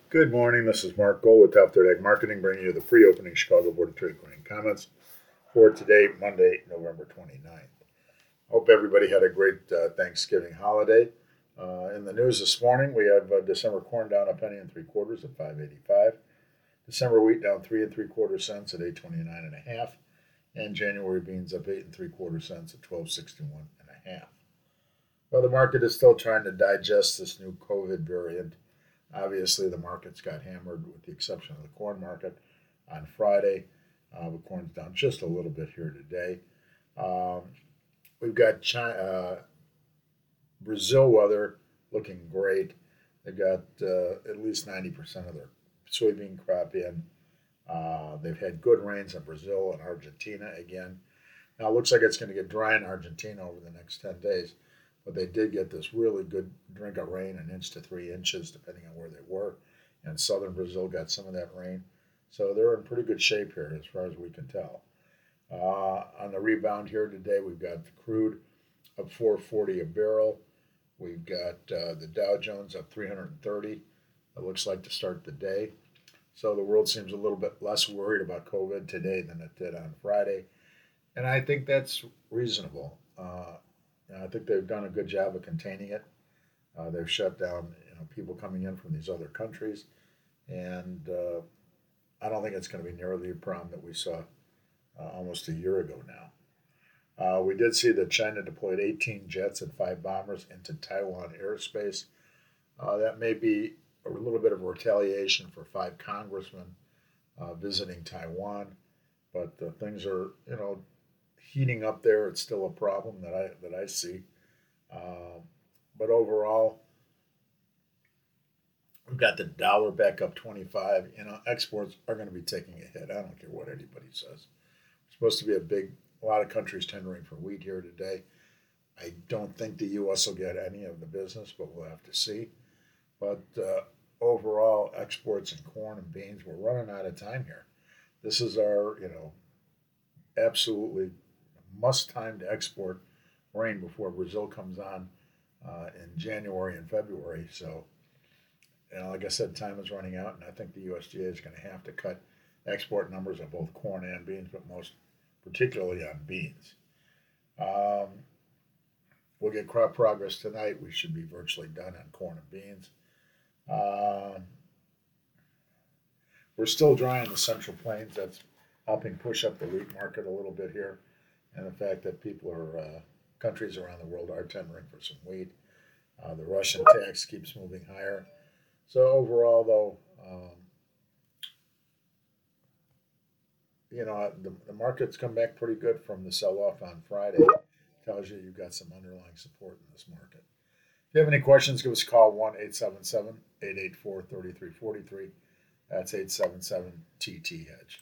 Good morning. This is Mark Gold with Top Third Ag Marketing, bringing you the pre-opening Chicago Board of Trade Queen comments for today, Monday, November 29th. Hope everybody had a great Thanksgiving holiday. In the news this morning, we have December corn down a penny and three quarters at 5.85. December wheat down 3 3/4 cents at 8.29 and a half, and January beans up 8 3/4 cents at 12.61 and a half. Well, the market is still trying to digest this new COVID variant. Obviously, the markets got hammered, with the exception of the corn market on Friday. The corn's down just a little bit here today. Um, we've got Brazil weather looking great. They've got at least 90% of their soybean crop in. They've had good rains in Brazil and Argentina again. Now, it looks like it's going to get dry in Argentina over the next 10 days, but they did get this really good drink of rain, an inch to 3 inches, depending on where they were. And southern Brazil got some of that rain. So they're in pretty good shape here, as far as we can tell. On the rebound here today, we've got the crude up 440 a barrel. We've got the Dow Jones up 330. It looks like to start the day. So the world seems a little bit less worried about COVID today than it did on Friday. And I think that's reasonable. I think they've done a good job of containing it. They've shut down people coming in from these other countries, and I don't think it's going to be nearly the problem that we saw almost a year ago now. We did see that China deployed 18 jets and 5 bombers into Taiwan airspace. That may be a little bit of a retaliation for 5 congressmen visiting Taiwan, but things are heating up there. It's still a problem that I see. Uh, but overall, we've got the dollar back up 25. Exports are going to be taking a hit. I don't care what anybody says. It's supposed to be a lot of countries tendering for wheat here today. I don't think the U.S. will get any of the business, but we'll have to see. But overall, exports in corn and beans, we're running out of time here. This is our, absolutely must time to export grain before Brazil comes on in January and February. So, like I said, time is running out, and I think the USDA is going to have to cut export numbers of both corn and beans, but most particularly on beans. Um, we'll get crop progress tonight. We should be virtually done on corn and beans. Um, we're still dry in the Central Plains. That's helping push up the wheat market a little bit here, and the fact that countries around the world are tendering for some wheat. The Russian tax keeps moving higher. So overall, though, the market's come back pretty good from the sell-off on Friday. Tells you you've got some underlying support in this market. If you have any questions, give us a call 1-877-884-3343. That's 877 TT Hedge.